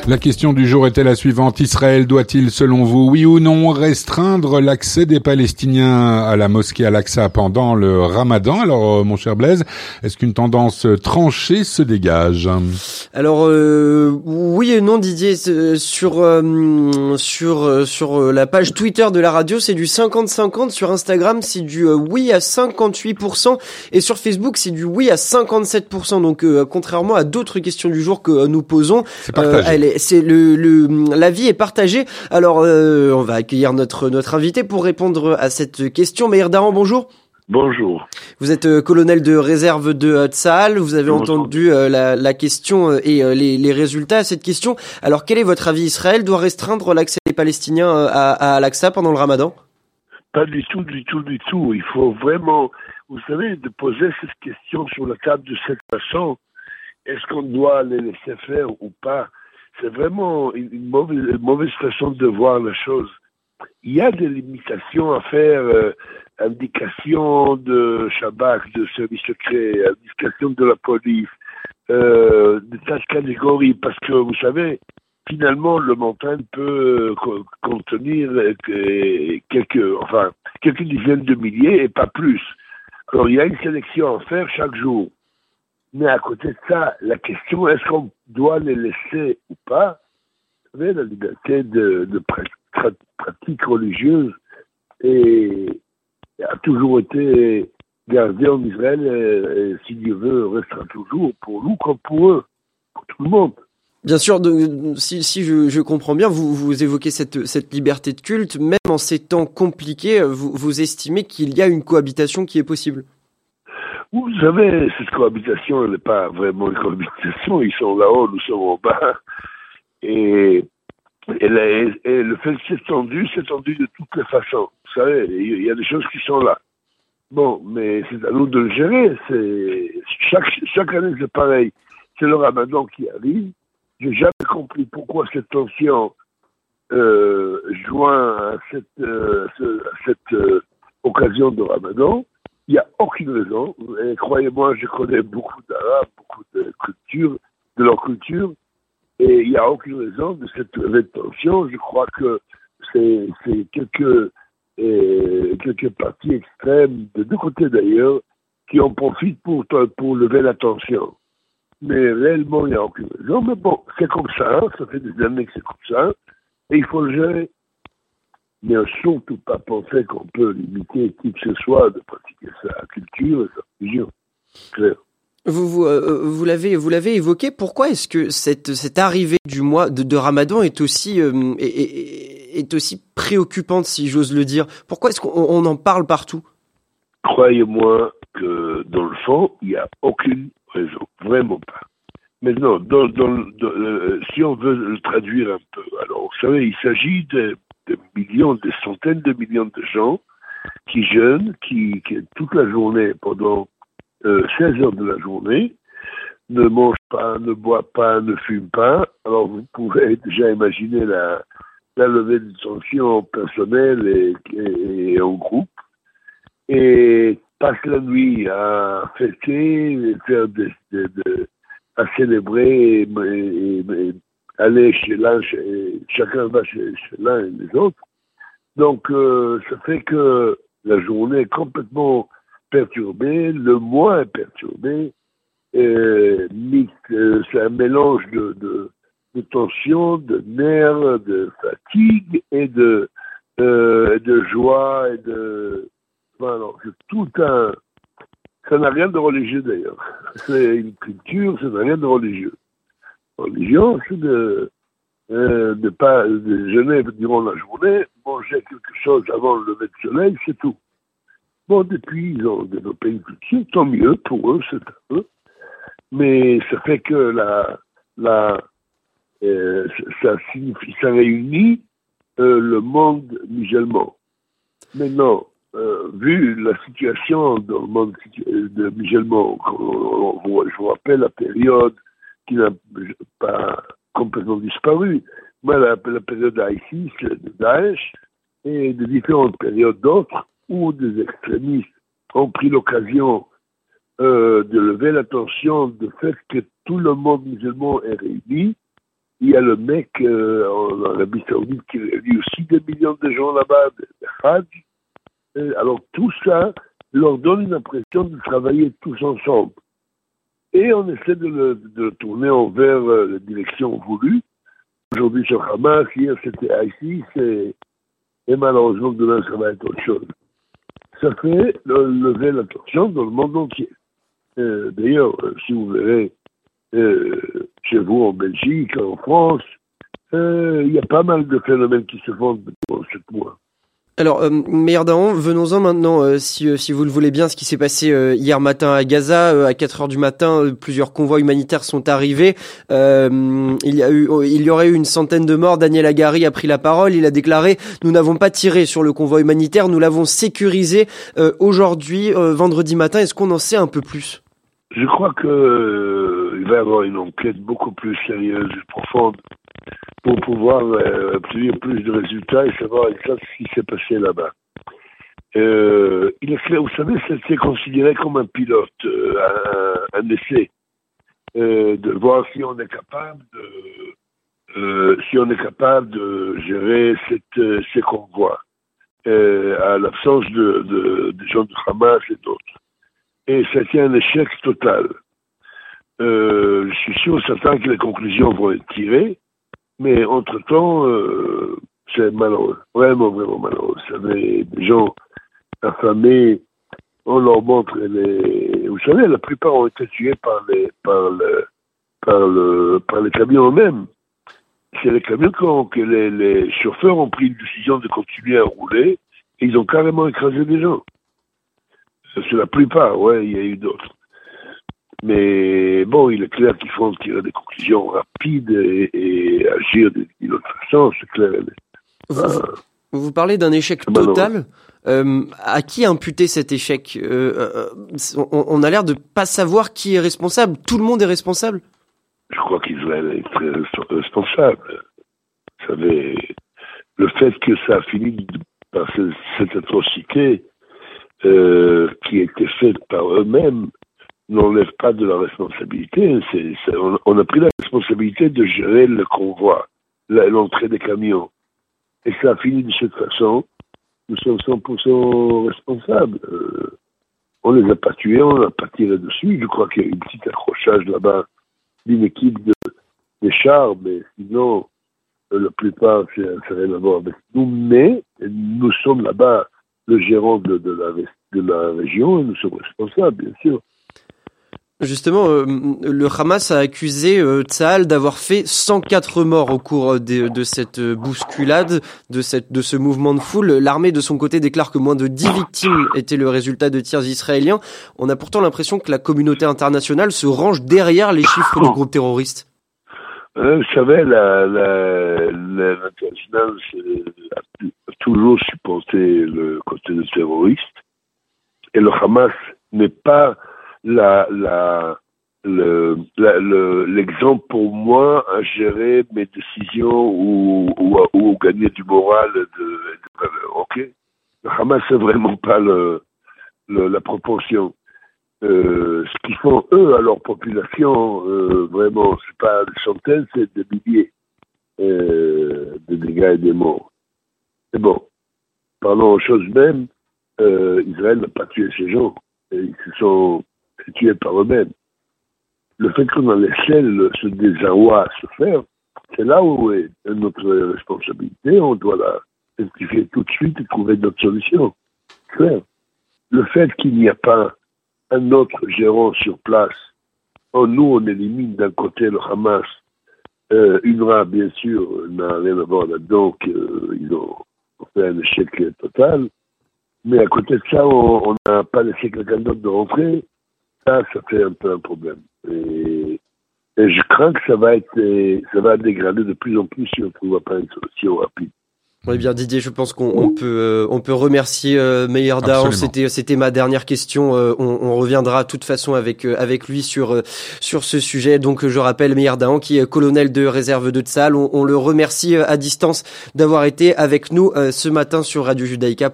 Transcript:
La question du jour était la suivante. Israël doit-il, selon vous, oui ou non, restreindre l'accès des Palestiniens à la mosquée Al-Aqsa pendant le Ramadan? Alors, mon cher Blaise, est-ce qu'une tendance tranchée se dégage? Alors, oui et non, Didier. Sur la page Twitter de la radio, c'est du 50-50. Sur Instagram, c'est du oui à 58%. Et sur Facebook, c'est du oui à 57%. Donc, contrairement à d'autres questions du jour que nous posons, c'est partagé. L'avis est partagé. Alors, on va accueillir notre invité pour répondre à cette question. Meir Dahan, bonjour. Bonjour. Vous êtes colonel de réserve de Tsahal. Vous avez entendu la question et les résultats à cette question. Alors, quel est votre avis? Israël doit restreindre l'accès des Palestiniens à Al-Aqsa pendant le Ramadan? Pas du tout. Il faut vraiment, vous savez, de poser cette question sur la table de cette façon. Est-ce qu'on doit les laisser faire ou pas? C'est vraiment une mauvaise façon de voir la chose. Il y a des limitations à faire, indication de Shabak, de service secret, indication de la police, de tas de catégories, parce que vous savez, finalement, le montagne peut contenir quelques dizaines de milliers et pas plus. Alors, il y a une sélection à faire chaque jour. Mais à côté de ça, la question, est-ce qu'on doit les laisser ou pas? Vous savez, la liberté de pratique religieuse a toujours été gardée en Israël et si Dieu veut, restera toujours pour nous comme pour eux, pour tout le monde. Bien sûr, si je comprends bien, vous évoquez cette liberté de culte, même en ces temps compliqués, vous estimez qu'il y a une cohabitation qui est possible? Vous savez, cette cohabitation, elle n'est pas vraiment une cohabitation. Ils sont là-haut, nous sommes en bas. Et le fait s'est tendu de toutes les façons. Vous savez, il y a des choses qui sont là. Bon, mais c'est à nous de le gérer. Chaque année, c'est pareil. C'est le Ramadan qui arrive. J'ai jamais compris pourquoi cette tension joint à cette occasion de Ramadan. Il n'y a aucune raison, et croyez-moi, je connais beaucoup d'Arabes, beaucoup de leur culture, et il n'y a aucune raison de cette tension. Je crois que c'est quelques partis extrêmes, de deux côtés d'ailleurs, qui en profitent pour lever la tension. Mais réellement, il n'y a aucune raison. Mais bon, c'est comme ça, ça fait des années que c'est comme ça, et il faut le gérer. Mais surtout pas penser qu'on peut limiter qui que ce soit de pratiquer sa culture et sa religion. Clair. Vous l'avez évoqué. Pourquoi est-ce que cette arrivée du mois de Ramadan est aussi préoccupante, si j'ose le dire? Pourquoi est-ce qu'on en parle partout? Croyez-moi que dans le fond, il n'y a aucune raison, vraiment pas. Maintenant, si on veut le traduire un peu, alors vous savez, il s'agit de millions, des centaines de millions de gens qui jeûnent, qui toute la journée, pendant 16 heures de la journée, ne mangent pas, ne boivent pas, ne fument pas. Alors vous pouvez déjà imaginer la levée de tension personnelle et en groupe. Et passent la nuit à fêter, à célébrer et aller chez l'un, chacun va chez l'un et les autres. Donc, ça fait que la journée est complètement perturbée, le mois est perturbé, c'est un mélange de tension, de nerfs, de fatigue et de joie et voilà, ça n'a rien de religieux d'ailleurs. C'est une culture, ça n'a rien de religieux. Religion, c'est de jeûner durant la journée, manger quelque chose avant le lever du soleil, c'est tout. Bon, depuis, ils ont développé une culture, tant mieux pour eux, c'est à eux. Mais ça fait que ça réunit le monde musulman. Maintenant, vu la situation dans le monde musulman, je vous rappelle la période qui n'a pas complètement disparu, mais la période d'ISIS, de Daesh, et de différentes périodes d'autres, où des extrémistes ont pris l'occasion de lever la tension du fait que tout le monde musulman est réuni Il y a le mec en Arabie Saoudite qui réunit aussi des millions de gens là-bas, des Hajj. Alors tout ça leur donne une impression de travailler tous ensemble. Et on essaie de le tourner envers la direction voulue. Aujourd'hui c'est Hamas, hier c'était ISIS, et malheureusement demain ça va être autre chose. Ça fait lever l'attention dans le monde entier. D'ailleurs, si vous verrez chez vous en Belgique, en France, il y a pas mal de phénomènes qui se font dans ce mois. Alors, Meir Dahan, venons-en maintenant, si vous le voulez bien, ce qui s'est passé hier matin à Gaza. À 4 heures du matin, plusieurs convois humanitaires sont arrivés. Il y aurait eu une centaine de morts. Daniel Hagari a pris la parole. Il a déclaré « Nous n'avons pas tiré sur le convoi humanitaire, nous l'avons sécurisé aujourd'hui, vendredi matin. » Est-ce qu'on en sait un peu plus ? Je crois que il va y avoir une enquête beaucoup plus sérieuse et profonde pour pouvoir obtenir plus de résultats et savoir exactement ce qui s'est passé là-bas. Il est clair, vous savez, c'est considéré comme un pilote, un essai, de voir si on est capable de gérer ces convois, à l'absence de gens de Hamas et d'autres. Et c'était un échec total. Je suis sûr certain que les conclusions vont être tirées, mais entre-temps, c'est malheureux, vraiment, vraiment malheureux. Vous savez, des gens affamés, on leur montre vous savez, la plupart ont été tués par les camions eux-mêmes. C'est les camions que les chauffeurs ont pris une décision de continuer à rouler, et ils ont carrément écrasé des gens. C'est la plupart, ouais, il y a eu d'autres. Mais bon, il est clair qu'il faut en tirer des conclusions rapides et agir d'une autre façon, c'est clair. Vous parlez d'un échec total. À qui imputer cet échec ? On a l'air de pas savoir qui est responsable. Tout le monde est responsable ? Je crois qu'Israël est très responsable. Vous savez, le fait que ça a fini par cette atrocité qui a été faite par eux-mêmes n'enlève pas de la responsabilité. On a pris la responsabilité de gérer le convoi, l'entrée des camions. Et ça a fini de cette façon. Nous sommes 100% responsables. On les a pas tués, on n'a pas tiré dessus. Je crois qu'il y a eu un petit accrochage là-bas d'une équipe des chars, mais sinon, la plupart, ça n'a rien à voir avec nous. Mais nous sommes là-bas le gérant de la région et nous sommes responsables, bien sûr. Justement, le Hamas a accusé Tsahal d'avoir fait 104 morts au cours de cette bousculade, de ce mouvement de foule. L'armée, de son côté, déclare que moins de 10 victimes étaient le résultat de tirs israéliens. On a pourtant l'impression que la communauté internationale se range derrière les chiffres du groupe terroriste. Vous savez, l'international a toujours supporté le côté des terroristes. Et le Hamas n'est pas l'exemple pour moi à gérer mes décisions ou gagner du moral et de valeur. Ok, le Hamas c'est vraiment pas la proportion. Ce qu'ils font eux à leur population, vraiment, c'est pas des centaines, c'est des milliers de dégâts et des morts. Mais bon, parlons aux choses mêmes. Israël n'a pas tué ces gens. Ils se sont tués par eux-mêmes. Le fait qu'on a laissé ce désarroi se faire, c'est là où est notre responsabilité. On doit la rectifier tout de suite et trouver d'autres solutions. Clair. Le fait qu'il n'y a pas un autre gérant sur place, nous on élimine d'un côté le Hamas, UNRWA bien sûr n'a rien à voir là-dedans, ils ont fait un échec total. Mais à côté de ça, on n'a pas laissé quelqu'un d'autre de rentrer. Ça fait un peu un problème. Et je crains que ça va dégrader de plus en plus si on ne trouve pas une solution rapide. Oui, bien Didier, je pense qu'on peut remercier Meir Dahan. C'était ma dernière question. On reviendra de toute façon avec lui sur ce sujet. Donc je rappelle Meir Dahan qui est colonel de réserve de Tsahal. On le remercie à distance d'avoir été avec nous ce matin sur Radio Judaïka.